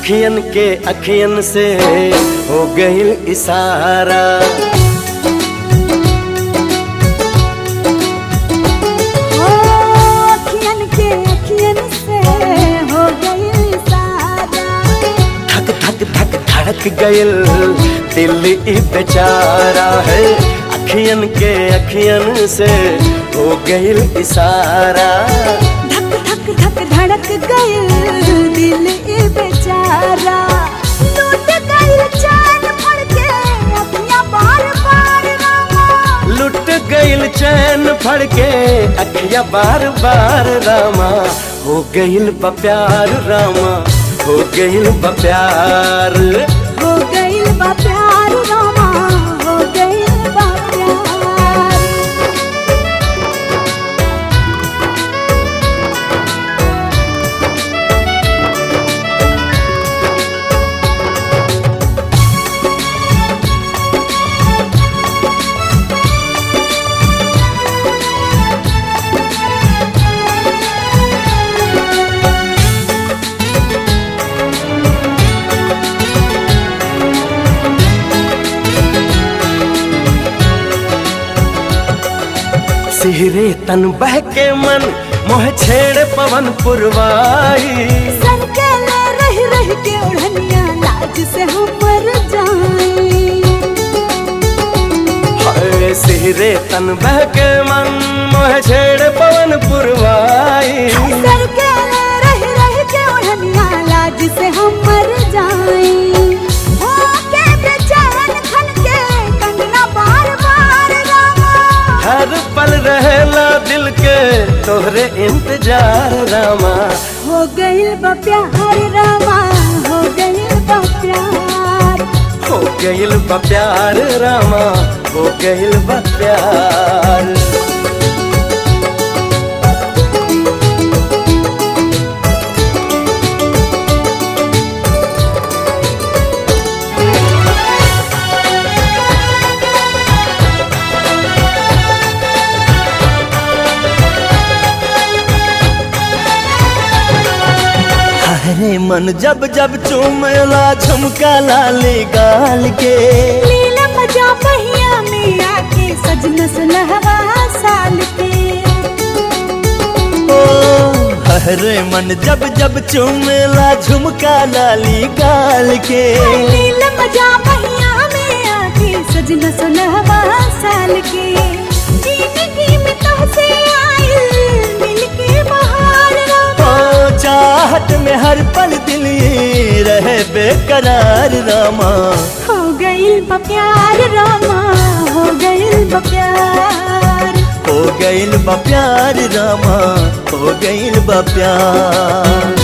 अखियन के अखियन से हो गइल इशारा। अखियन के अखियन से हो गइल इशारा। धक धक धक धड़क गइल दिल ई बेचारा है। अखियन के अखियन से हो गइल इशारा। धक धक धक धड़क गइल दिल ई बेचारा। लूट गइल चैन फड़ के अखियां बार बार रामा। लुट गइल चैन फड़ के अखिया बार बार रामा। हो गइल बा प्यार रामा, हो गइल बा प्यार। हो गइल बा प्यार रामा, हो गइल बा प्यार। सिहरे तन बहके मन मोह छेड़ पवन पुरवाई। सर के ले रह रह के ओढ़निया लाज से हम मर जाए। हाय सिहरे तन बहके मन मोह छेड़ पवन पुरवाई। सर के ले रह रह के ओढ़निया लाज से हम मर जाए। हो के बेचैन खन के कंगना बार बार रामा। हर पल रहेला दिल के तोहरे इंतजार रामा। हो गइल बा प्यार रामा, हो गइल बा प्यार। हो गइल बा प्यार रामा, हो गइल बा प्यार। हरे मन जब जब चूमेला झुमका लाली गाल के। लीला मजा पहिया में आके सजना सुलहवा साल के। ओ हरे मन जब जब चूमेला झुमका लाली गाल के। लीला मजा पहिया में आके सजना सुलहवा साल के। जिंदगी में तुझसे आइल मिल के बहार रामा। ओ चाहत में हर पल दिल ये रहे बेकरार रामा। हो गइल बा प्यार रामा, हो गइल बा प्यार। हो गइल बा प्यार रामा, हो गइल बा प्यार।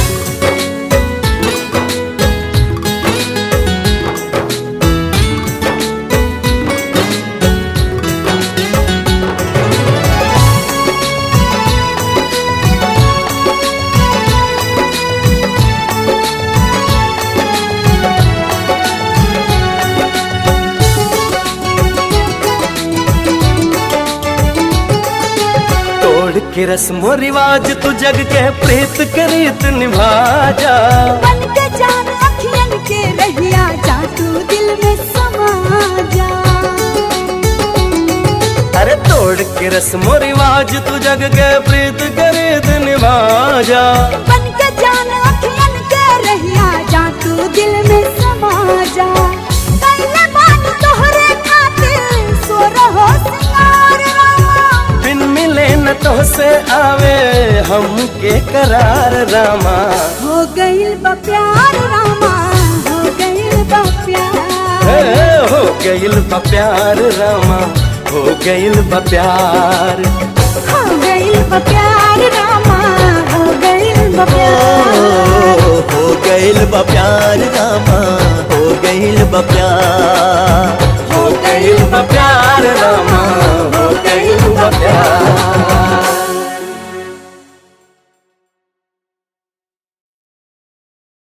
के रस्मो रिवाज तू जग के प्रीत करीत निभा जा। बन के जान अखियन के रहिया जा तू दिल में समा जा। अरे तोड़ के रस्मो रिवाज तू जग के प्रीत करीत निभा जा। बन के जान अखियन के रहिया जा तू दिल में समा जा। कैले बात तोहरे खातिर सो रहो सिंगार रामा। बिन मिले न तो से आवे हमके करार रामा। हो गइल बा प्यार रामा, हो गइल बा प्यार। हो गइल बा प्यार रामा, हो गइल बा प्यार। हो गइल बा प्यार रामा, हो गइल बा प्यार। हो गइल बा प्यार रामा, हो गइल बा प्यार। हो गइल बा प्यार रामा, हो गइल बा प्यार।